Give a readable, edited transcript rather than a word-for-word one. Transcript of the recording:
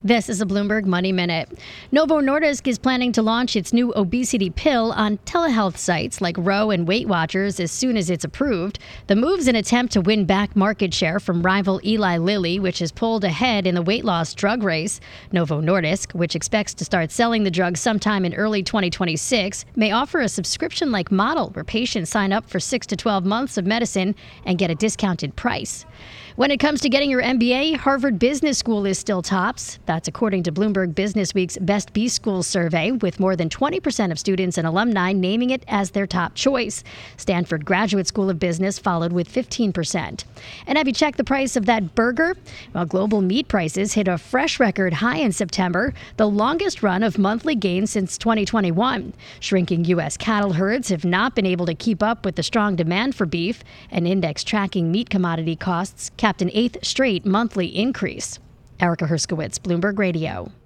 This is a Bloomberg Money Minute. Novo Nordisk is planning to launch its new obesity pill on telehealth sites like Ro and Weight Watchers as soon as it's approved. The move's an attempt to win back market share from rival Eli Lilly, which has pulled ahead in the weight loss drug race. Novo Nordisk, which expects to start selling the drug sometime in early 2026, may offer a subscription-like model where patients sign up for 6 to 12 months of medicine and get a discounted price. When it comes to getting your MBA, Harvard Business School is still tops. That's according to Bloomberg Businessweek's Best B Schools survey, with more than 20% of students and alumni naming it as their top choice. Stanford Graduate School of Business followed with 15%. And have you checked the price of that burger? Well, global meat prices hit a fresh record high in September, the longest run of monthly gains since 2021. Shrinking U.S. cattle herds have not been able to keep up with the strong demand for beef. An index tracking meat commodity costs capped an eighth straight monthly increase. Erica Herskowitz, Bloomberg Radio.